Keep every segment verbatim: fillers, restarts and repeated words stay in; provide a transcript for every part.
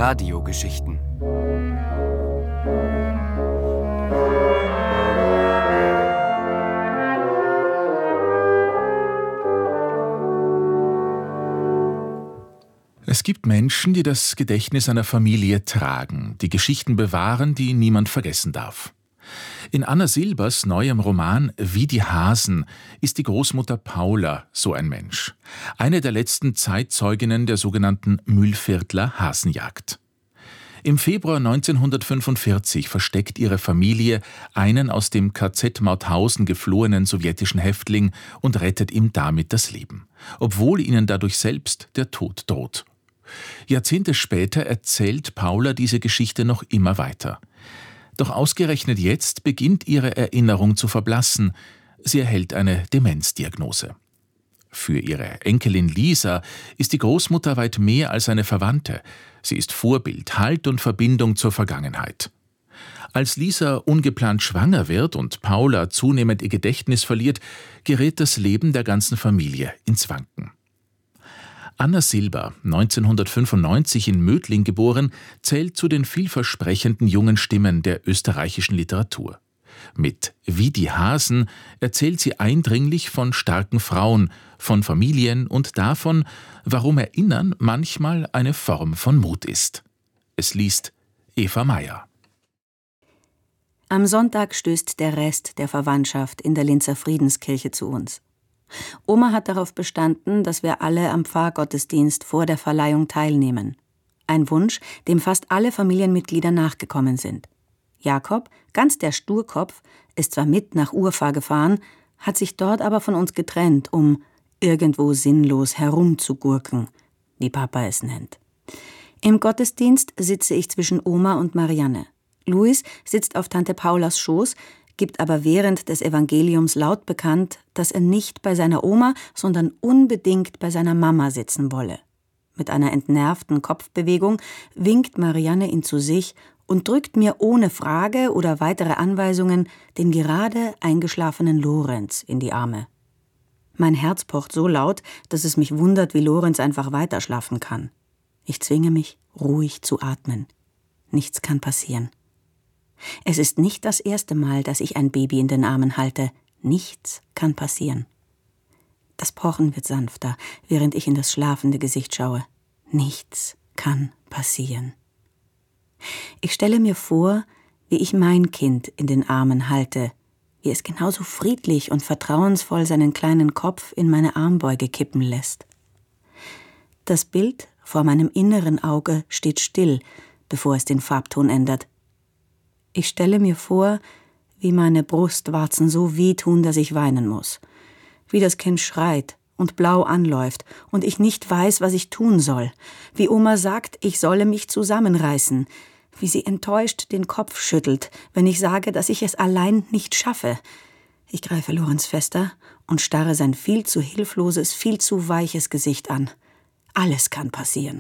Radiogeschichten. Es gibt Menschen, die das Gedächtnis einer Familie tragen, die Geschichten bewahren, die niemand vergessen darf. In Anna Silbers neuem Roman »Wie die Hasen« ist die Großmutter Paula so ein Mensch. Eine der letzten Zeitzeuginnen der sogenannten Mühlviertler Hasenjagd. Im Februar neunzehnhundertfünfundvierzig versteckt ihre Familie einen aus dem K Z Mauthausen geflohenen sowjetischen Häftling und rettet ihm damit das Leben, obwohl ihnen dadurch selbst der Tod droht. Jahrzehnte später erzählt Paula diese Geschichte noch immer weiter. Doch ausgerechnet jetzt beginnt ihre Erinnerung zu verblassen. Sie erhält eine Demenzdiagnose. Für ihre Enkelin Lisa ist die Großmutter weit mehr als eine Verwandte. Sie ist Vorbild, Halt und Verbindung zur Vergangenheit. Als Lisa ungeplant schwanger wird und Paula zunehmend ihr Gedächtnis verliert, gerät das Leben der ganzen Familie ins Wanken. Anna Silber, neunzehnhundertfünfundneunzig in Mödling geboren, zählt zu den vielversprechenden jungen Stimmen der österreichischen Literatur. Mit »Wie die Hasen« erzählt sie eindringlich von starken Frauen, von Familien und davon, warum Erinnern manchmal eine Form von Mut ist. Es liest Eva Meyer. Am Sonntag stößt der Rest der Verwandtschaft in der Linzer Friedenskirche zu uns. Oma hat darauf bestanden, dass wir alle am Pfarrgottesdienst vor der Verleihung teilnehmen. Ein Wunsch, dem fast alle Familienmitglieder nachgekommen sind. Jakob, ganz der Sturkopf, ist zwar mit nach Urfahr gefahren, hat sich dort aber von uns getrennt, um irgendwo sinnlos herumzugurken, wie Papa es nennt. Im Gottesdienst sitze ich zwischen Oma und Marianne. Luis sitzt auf Tante Paulas Schoß, gibt aber während des Evangeliums laut bekannt, dass er nicht bei seiner Oma, sondern unbedingt bei seiner Mama sitzen wolle. Mit einer entnervten Kopfbewegung winkt Marianne ihn zu sich und drückt mir ohne Frage oder weitere Anweisungen den gerade eingeschlafenen Lorenz in die Arme. Mein Herz pocht so laut, dass es mich wundert, wie Lorenz einfach weiterschlafen kann. Ich zwinge mich, ruhig zu atmen. Nichts kann passieren. Es ist nicht das erste Mal, dass ich ein Baby in den Armen halte. Nichts kann passieren. Das Pochen wird sanfter, während ich in das schlafende Gesicht schaue. Nichts kann passieren. Ich stelle mir vor, wie ich mein Kind in den Armen halte, wie es genauso friedlich und vertrauensvoll seinen kleinen Kopf in meine Armbeuge kippen lässt. Das Bild vor meinem inneren Auge steht still, bevor es den Farbton ändert. Ich stelle mir vor, wie meine Brustwarzen so wehtun, dass ich weinen muss. Wie das Kind schreit und blau anläuft und ich nicht weiß, was ich tun soll. Wie Oma sagt, ich solle mich zusammenreißen. Wie sie enttäuscht den Kopf schüttelt, wenn ich sage, dass ich es allein nicht schaffe. Ich greife Lorenz fester und starre sein viel zu hilfloses, viel zu weiches Gesicht an. Alles kann passieren.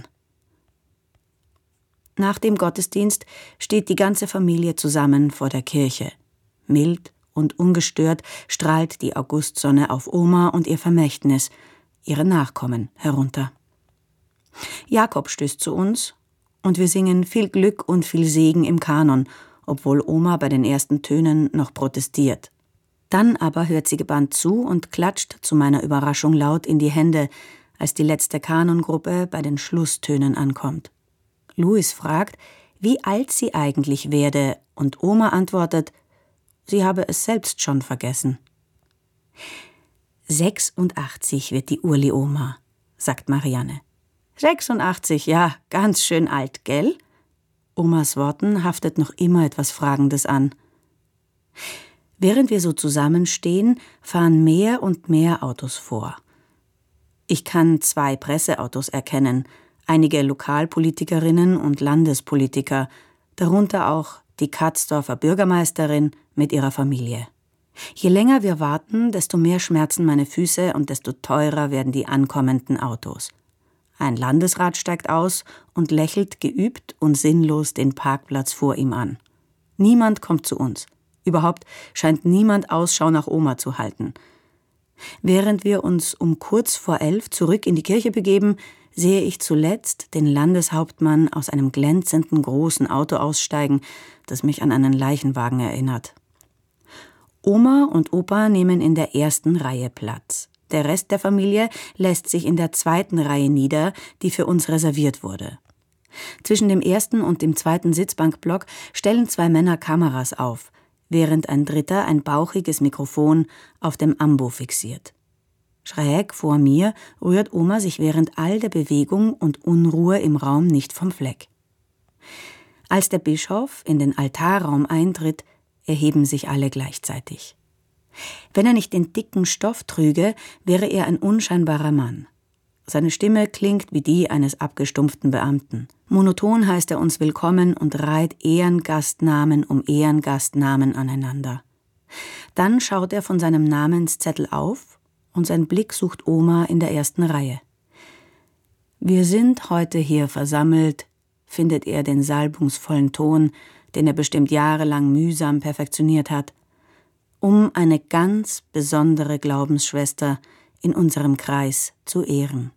Nach dem Gottesdienst steht die ganze Familie zusammen vor der Kirche. Mild und ungestört strahlt die Augustsonne auf Oma und ihr Vermächtnis, ihre Nachkommen, herunter. Jakob stößt zu uns und wir singen viel Glück und viel Segen im Kanon, obwohl Oma bei den ersten Tönen noch protestiert. Dann aber hört sie gebannt zu und klatscht zu meiner Überraschung laut in die Hände, als die letzte Kanongruppe bei den Schlusstönen ankommt. Louis fragt, wie alt sie eigentlich werde, und Oma antwortet, sie habe es selbst schon vergessen. sechsundachtzig wird die Urli-Oma, sagt Marianne. sechsundachtzig, ja, ganz schön alt, gell? Omas Worten haftet noch immer etwas Fragendes an. Während wir so zusammenstehen, fahren mehr und mehr Autos vor. Ich kann zwei Presseautos erkennen, einige Lokalpolitikerinnen und Landespolitiker, darunter auch die Katzdorfer Bürgermeisterin mit ihrer Familie. Je länger wir warten, desto mehr schmerzen meine Füße und desto teurer werden die ankommenden Autos. Ein Landesrat steigt aus und lächelt geübt und sinnlos den Parkplatz vor ihm an. Niemand kommt zu uns. Überhaupt scheint niemand Ausschau nach Oma zu halten. Während wir uns um kurz vor elf zurück in die Kirche begeben, sehe ich zuletzt den Landeshauptmann aus einem glänzenden großen Auto aussteigen, das mich an einen Leichenwagen erinnert. Oma und Opa nehmen in der ersten Reihe Platz. Der Rest der Familie lässt sich in der zweiten Reihe nieder, die für uns reserviert wurde. Zwischen dem ersten und dem zweiten Sitzbankblock stellen zwei Männer Kameras auf, während ein dritter ein bauchiges Mikrofon auf dem Ambo fixiert. Schräg vor mir rührt Oma sich während all der Bewegung und Unruhe im Raum nicht vom Fleck. Als der Bischof in den Altarraum eintritt, erheben sich alle gleichzeitig. Wenn er nicht den dicken Stoff trüge, wäre er ein unscheinbarer Mann. Seine Stimme klingt wie die eines abgestumpften Beamten. Monoton heißt er uns willkommen und reiht Ehrengastnamen um Ehrengastnamen aneinander. Dann schaut er von seinem Namenszettel auf und sein Blick sucht Oma in der ersten Reihe. Wir sind heute hier versammelt, findet er den salbungsvollen Ton, den er bestimmt jahrelang mühsam perfektioniert hat, um eine ganz besondere Glaubensschwester in unserem Kreis zu ehren.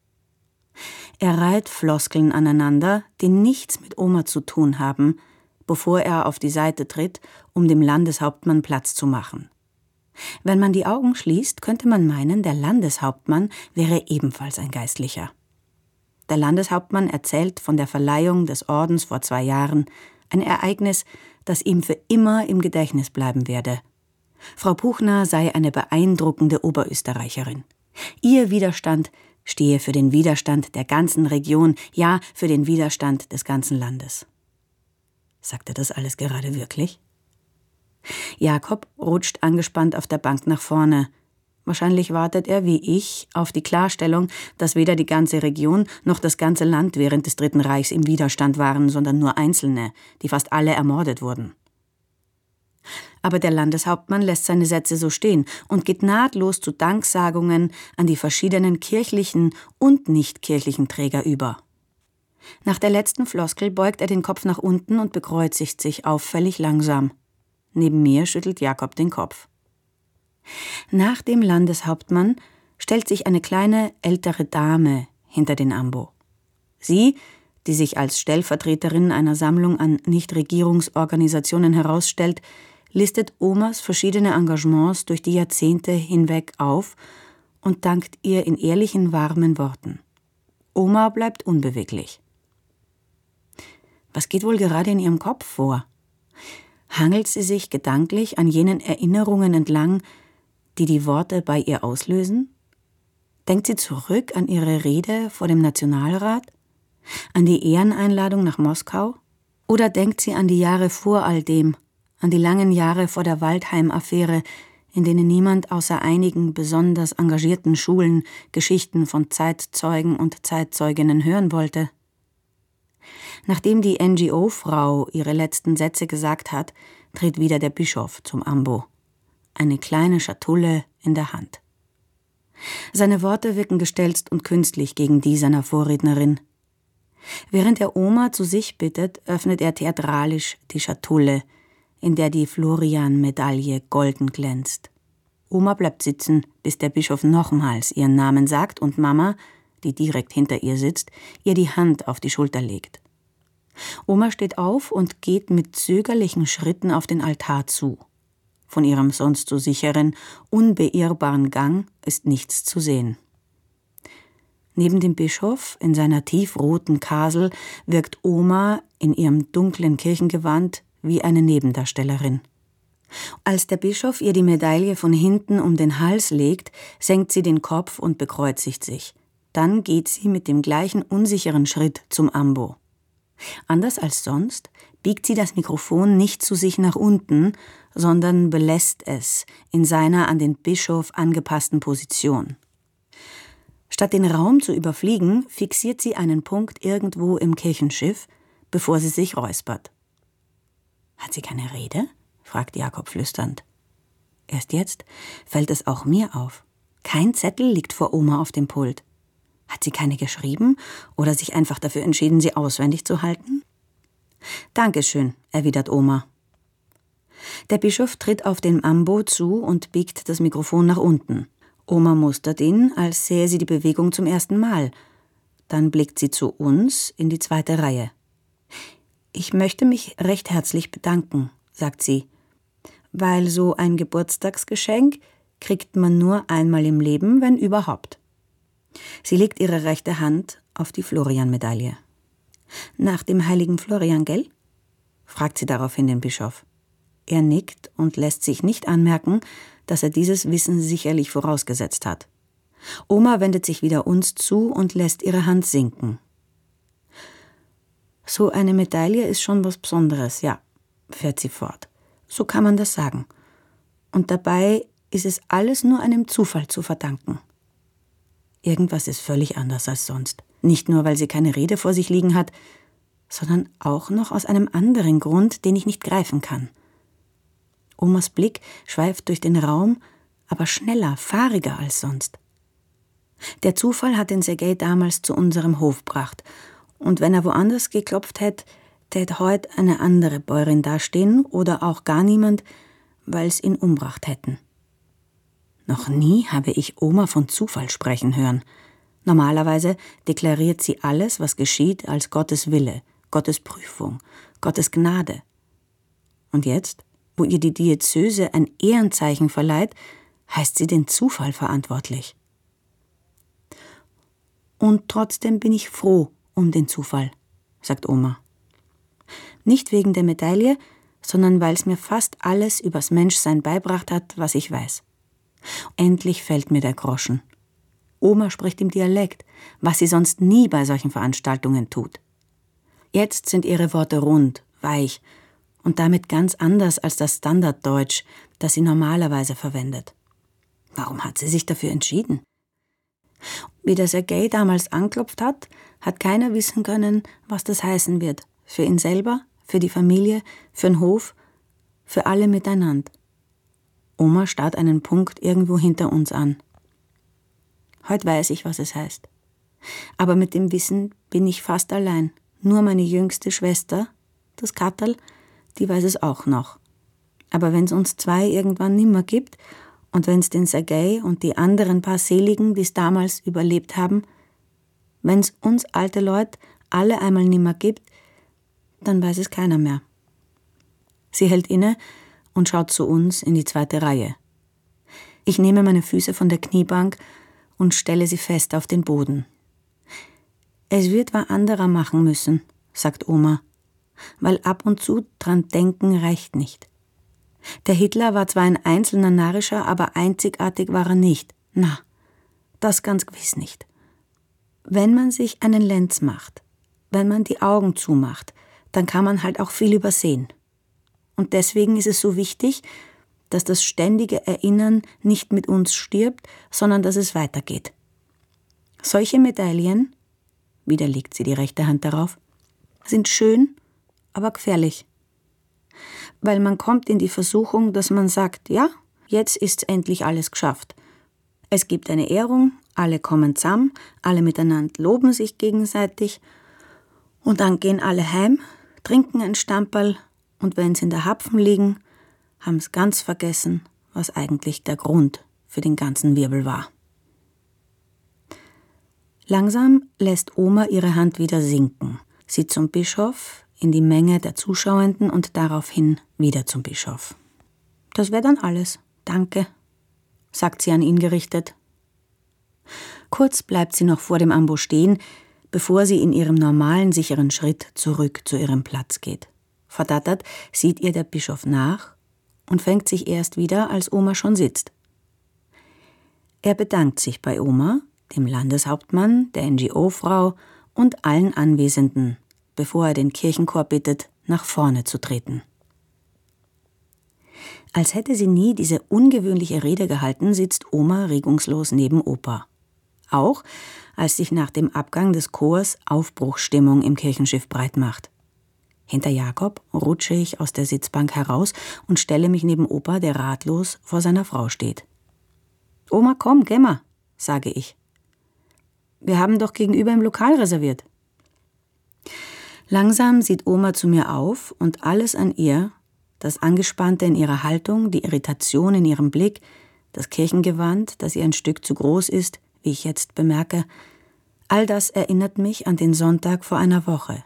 Er reiht Floskeln aneinander, die nichts mit Oma zu tun haben, bevor er auf die Seite tritt, um dem Landeshauptmann Platz zu machen. Wenn man die Augen schließt, könnte man meinen, der Landeshauptmann wäre ebenfalls ein Geistlicher. Der Landeshauptmann erzählt von der Verleihung des Ordens vor zwei Jahren, ein Ereignis, das ihm für immer im Gedächtnis bleiben werde. Frau Puchner sei eine beeindruckende Oberösterreicherin. Ihr Widerstand stehe für den Widerstand der ganzen Region, ja, für den Widerstand des ganzen Landes. Sagt er das alles gerade wirklich? Jakob rutscht angespannt auf der Bank nach vorne. Wahrscheinlich wartet er, wie ich, auf die Klarstellung, dass weder die ganze Region noch das ganze Land während des Dritten Reichs im Widerstand waren, sondern nur Einzelne, die fast alle ermordet wurden. Aber der Landeshauptmann lässt seine Sätze so stehen und geht nahtlos zu Danksagungen an die verschiedenen kirchlichen und nichtkirchlichen Träger über. Nach der letzten Floskel beugt er den Kopf nach unten und bekreuzigt sich auffällig langsam. Neben mir schüttelt Jakob den Kopf. Nach dem Landeshauptmann stellt sich eine kleine, ältere Dame hinter den Ambo. Sie, die sich als Stellvertreterin einer Sammlung an Nichtregierungsorganisationen herausstellt, listet Omas verschiedene Engagements durch die Jahrzehnte hinweg auf und dankt ihr in ehrlichen, warmen Worten. Oma bleibt unbeweglich. Was geht wohl gerade in ihrem Kopf vor? Hangelt sie sich gedanklich an jenen Erinnerungen entlang, die die Worte bei ihr auslösen? Denkt sie zurück an ihre Rede vor dem Nationalrat? An die Ehreneinladung nach Moskau? Oder denkt sie an die Jahre vor all dem, an die langen Jahre vor der Waldheim-Affäre, in denen niemand außer einigen besonders engagierten Schulen Geschichten von Zeitzeugen und Zeitzeuginnen hören wollte? Nachdem die N G O-Frau ihre letzten Sätze gesagt hat, tritt wieder der Bischof zum Ambo. Eine kleine Schatulle in der Hand. Seine Worte wirken gestelzt und künstlich gegen die seiner Vorrednerin. Während er Oma zu sich bittet, öffnet er theatralisch die Schatulle, in der die Florian-Medaille golden glänzt. Oma bleibt sitzen, bis der Bischof nochmals ihren Namen sagt und Mama, die direkt hinter ihr sitzt, ihr die Hand auf die Schulter legt. Oma steht auf und geht mit zögerlichen Schritten auf den Altar zu. Von ihrem sonst so sicheren, unbeirrbaren Gang ist nichts zu sehen. Neben dem Bischof, in seiner tiefroten Kasel, wirkt Oma in ihrem dunklen Kirchengewand wie eine Nebendarstellerin. Als der Bischof ihr die Medaille von hinten um den Hals legt, senkt sie den Kopf und bekreuzigt sich. Dann geht sie mit dem gleichen unsicheren Schritt zum Ambo. Anders als sonst biegt sie das Mikrofon nicht zu sich nach unten, sondern belässt es in seiner an den Bischof angepassten Position. Statt den Raum zu überfliegen, fixiert sie einen Punkt irgendwo im Kirchenschiff, bevor sie sich räuspert. »Hat sie keine Rede?« fragt Jakob flüsternd. Erst jetzt fällt es auch mir auf. Kein Zettel liegt vor Oma auf dem Pult. Hat sie keine geschrieben oder sich einfach dafür entschieden, sie auswendig zu halten? »Dankeschön«, erwidert Oma. Der Bischof tritt auf den Ambo zu und biegt das Mikrofon nach unten. Oma mustert ihn, als sähe sie die Bewegung zum ersten Mal. Dann blickt sie zu uns in die zweite Reihe. »Ich möchte mich recht herzlich bedanken«, sagt sie, »weil so ein Geburtstagsgeschenk kriegt man nur einmal im Leben, wenn überhaupt.« Sie legt ihre rechte Hand auf die Florian-Medaille. »Nach dem heiligen Florian, gell?« fragt sie daraufhin den Bischof. Er nickt und lässt sich nicht anmerken, dass er dieses Wissen sicherlich vorausgesetzt hat. Oma wendet sich wieder uns zu und lässt ihre Hand sinken. »So eine Medaille ist schon was Besonderes, ja«, fährt sie fort. »So kann man das sagen. Und dabei ist es alles nur einem Zufall zu verdanken.« Irgendwas ist völlig anders als sonst. Nicht nur, weil sie keine Rede vor sich liegen hat, sondern auch noch aus einem anderen Grund, den ich nicht greifen kann. Omas Blick schweift durch den Raum, aber schneller, fahriger als sonst. Der Zufall hat den Sergej damals zu unserem Hof gebracht, und wenn er woanders geklopft hätte, tät heut eine andere Bäuerin dastehen oder auch gar niemand, weil's ihn umbracht hätten. Noch nie habe ich Oma von Zufall sprechen hören. Normalerweise deklariert sie alles, was geschieht, als Gottes Wille, Gottes Prüfung, Gottes Gnade. Und jetzt, wo ihr die Diözese ein Ehrenzeichen verleiht, heißt sie den Zufall verantwortlich. Und trotzdem bin ich froh um den Zufall, sagt Oma. Nicht wegen der Medaille, sondern weil es mir fast alles übers Menschsein beibracht hat, was ich weiß. Endlich fällt mir der Groschen. Oma spricht im Dialekt, was sie sonst nie bei solchen Veranstaltungen tut. Jetzt sind ihre Worte rund, weich und damit ganz anders als das Standarddeutsch, das sie normalerweise verwendet. Warum hat sie sich dafür entschieden? Wie der Sergej damals anklopft hat, hat keiner wissen können, was das heißen wird. Für ihn selber, für die Familie, für den Hof, für alle miteinander. Oma starrt einen Punkt irgendwo hinter uns an. Heute weiß ich, was es heißt. Aber mit dem Wissen bin ich fast allein. Nur meine jüngste Schwester, das Katterl, die weiß es auch noch. Aber wenn es uns zwei irgendwann nimmer gibt und wenn es den Sergej und die anderen paar Seligen, die es damals überlebt haben, wenn es uns alte Leute alle einmal nimmer gibt, dann weiß es keiner mehr. Sie hält inne und schaut zu uns in die zweite Reihe. Ich nehme meine Füße von der Kniebank und stelle sie fest auf den Boden. Es wird wer anderer machen müssen, sagt Oma, weil ab und zu dran denken reicht nicht. Der Hitler war zwar ein einzelner Narrischer, aber einzigartig war er nicht. Na, das ganz gewiss nicht. Wenn man sich einen Lenz macht, wenn man die Augen zumacht, dann kann man halt auch viel übersehen. Und deswegen ist es so wichtig, dass das ständige Erinnern nicht mit uns stirbt, sondern dass es weitergeht. Solche Medaillen, wieder legt sie die rechte Hand darauf, sind schön, aber gefährlich. Weil man kommt in die Versuchung, dass man sagt, ja, jetzt ist endlich alles geschafft. Es gibt eine Ehrung, alle kommen zusammen, alle miteinander loben sich gegenseitig und dann gehen alle heim, trinken ein Stamperl und wenn sie in der Hapfen liegen, haben sie ganz vergessen, was eigentlich der Grund für den ganzen Wirbel war. Langsam lässt Oma ihre Hand wieder sinken, sie zum Bischof, in die Menge der Zuschauenden und daraufhin wieder zum Bischof. Das wäre dann alles. Danke, sagt sie an ihn gerichtet. Kurz bleibt sie noch vor dem Ambo stehen, bevor sie in ihrem normalen, sicheren Schritt zurück zu ihrem Platz geht. Verdattert sieht ihr der Bischof nach und fängt sich erst wieder, als Oma schon sitzt. Er bedankt sich bei Oma, dem Landeshauptmann, der N G O-Frau und allen Anwesenden, bevor er den Kirchenchor bittet, nach vorne zu treten. Als hätte sie nie diese ungewöhnliche Rede gehalten, sitzt Oma regungslos neben Opa. Auch als sich nach dem Abgang des Chors Aufbruchsstimmung im Kirchenschiff breit macht. Hinter Jakob rutsche ich aus der Sitzbank heraus und stelle mich neben Opa, der ratlos vor seiner Frau steht. »Oma, komm, geh mal«, sage ich. »Wir haben doch gegenüber im Lokal reserviert.« Langsam sieht Oma zu mir auf und alles an ihr, das Angespannte in ihrer Haltung, die Irritation in ihrem Blick, das Kirchengewand, das ihr ein Stück zu groß ist, wie ich jetzt bemerke, All das erinnert mich an den Sonntag vor einer Woche.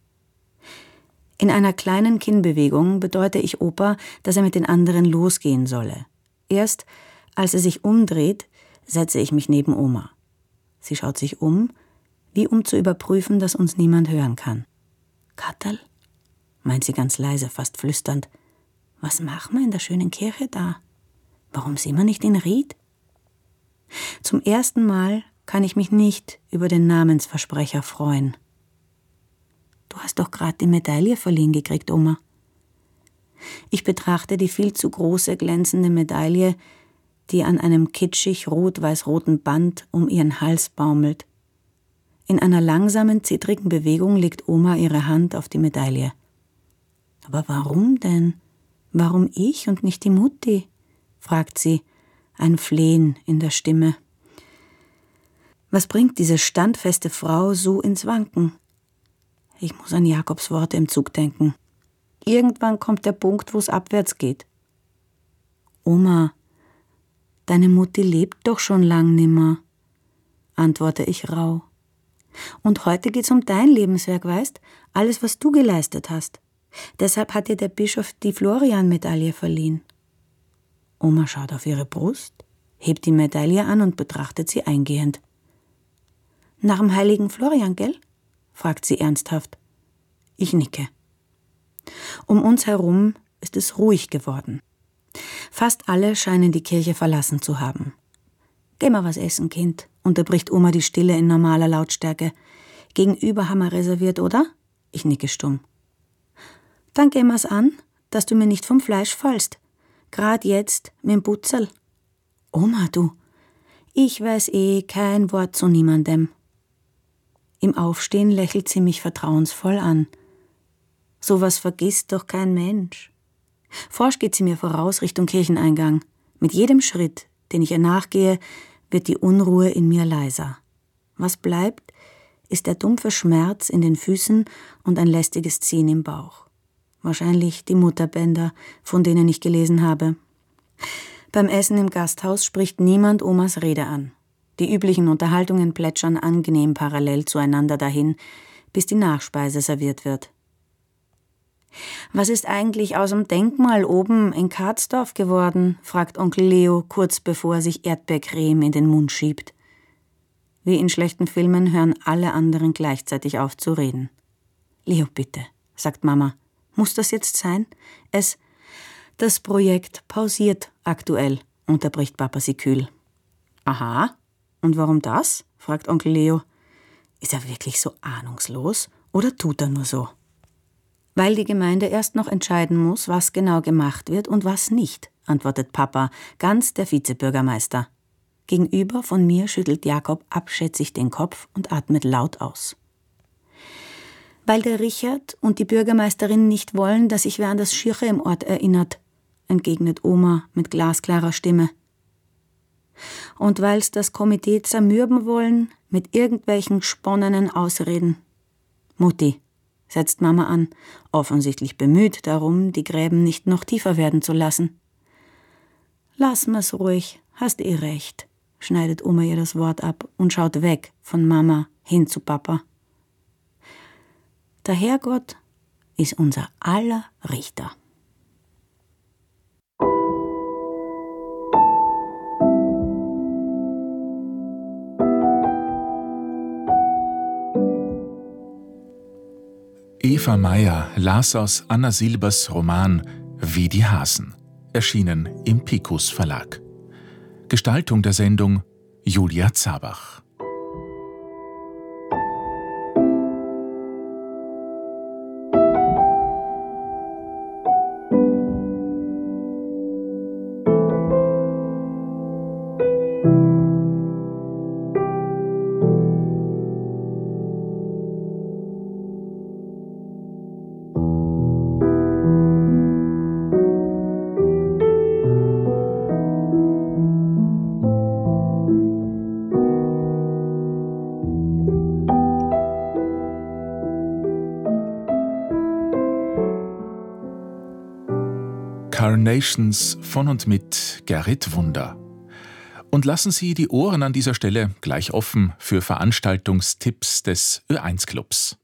In einer kleinen Kinnbewegung bedeute ich Opa, dass er mit den anderen losgehen solle. Erst, als er sich umdreht, setze ich mich neben Oma. Sie schaut sich um, wie um zu überprüfen, dass uns niemand hören kann. »Katterl«, meint sie ganz leise, fast flüsternd, »was machen wir in der schönen Kirche da? Warum sind wir nicht in Ried?« Zum ersten Mal kann ich mich nicht über den Namensversprecher freuen. »Du hast doch gerade die Medaille verliehen gekriegt, Oma.« Ich betrachte die viel zu große, glänzende Medaille, die an einem kitschig rot-weiß-roten Band um ihren Hals baumelt. In einer langsamen, zittrigen Bewegung legt Oma ihre Hand auf die Medaille. »Aber warum denn? Warum ich und nicht die Mutti?« fragt sie, ein Flehen in der Stimme. Was bringt diese standfeste Frau so ins Wanken? Ich muss an Jakobs Worte im Zug denken. Irgendwann kommt der Punkt, wo es abwärts geht. »Oma, deine Mutti lebt doch schon lang nimmer«, antworte ich rauh. »Und heute geht's um dein Lebenswerk, weißt? Alles, was du geleistet hast. Deshalb hat dir der Bischof die Florian-Medaille verliehen.« Oma schaut auf ihre Brust, hebt die Medaille an und betrachtet sie eingehend. »Nach dem heiligen Florian, gell?« fragt sie ernsthaft. Ich nicke. Um uns herum ist es ruhig geworden. Fast alle scheinen die Kirche verlassen zu haben. »Geh mal was essen, Kind«, unterbricht Oma die Stille in normaler Lautstärke. »Gegenüber haben wir reserviert, oder?« Ich nicke stumm. »Dann gehen wir's an, dass du mir nicht vom Fleisch fallst. Grad jetzt mit dem Butzel.« »Oma, du, ich weiß eh kein Wort zu niemandem.« Im Aufstehen lächelt sie mich vertrauensvoll an. »Sowas vergisst doch kein Mensch.« Forsch geht sie mir voraus Richtung Kircheneingang. Mit jedem Schritt, den ich ihr nachgehe, wird die Unruhe in mir leiser. Was bleibt, ist der dumpfe Schmerz in den Füßen und ein lästiges Ziehen im Bauch. Wahrscheinlich die Mutterbänder, von denen ich gelesen habe. Beim Essen im Gasthaus spricht niemand Omas Rede an. Die üblichen Unterhaltungen plätschern angenehm parallel zueinander dahin, bis die Nachspeise serviert wird. »Was ist eigentlich aus dem Denkmal oben in Karzdorf geworden?« fragt Onkel Leo, kurz bevor er sich Erdbeercreme in den Mund schiebt. Wie in schlechten Filmen hören alle anderen gleichzeitig auf zu reden. »Leo, bitte«, sagt Mama. »Muss das jetzt sein? Es, das Projekt pausiert aktuell«, unterbricht Papa sie kühl. »Aha, und warum das?« fragt Onkel Leo. Ist er wirklich so ahnungslos oder tut er nur so? »Weil die Gemeinde erst noch entscheiden muss, was genau gemacht wird und was nicht«, antwortet Papa, ganz der Vizebürgermeister. Gegenüber von mir schüttelt Jakob abschätzig den Kopf und atmet laut aus. »Weil der Richard und die Bürgermeisterin nicht wollen, dass sich wer an das Schirche im Ort erinnert«, entgegnet Oma mit glasklarer Stimme. »Und weil's das Komitee zermürben wollen, mit irgendwelchen sponnenen Ausreden.« »Mutti«, setzt Mama an, offensichtlich bemüht darum, die Gräben nicht noch tiefer werden zu lassen. »Lass mir's ruhig, hast eh recht«, schneidet Oma ihr das Wort ab und schaut weg von Mama hin zu Papa. Der Herrgott ist unser aller Richter. Eva Meyer las aus Anna Silbers Roman »Wie die Hasen«, erschienen im Picus Verlag. Gestaltung der Sendung Julia Zabach. Carnations von und mit Gerrit Wunder. Und lassen Sie die Ohren an dieser Stelle gleich offen für Veranstaltungstipps des Ö eins Clubs.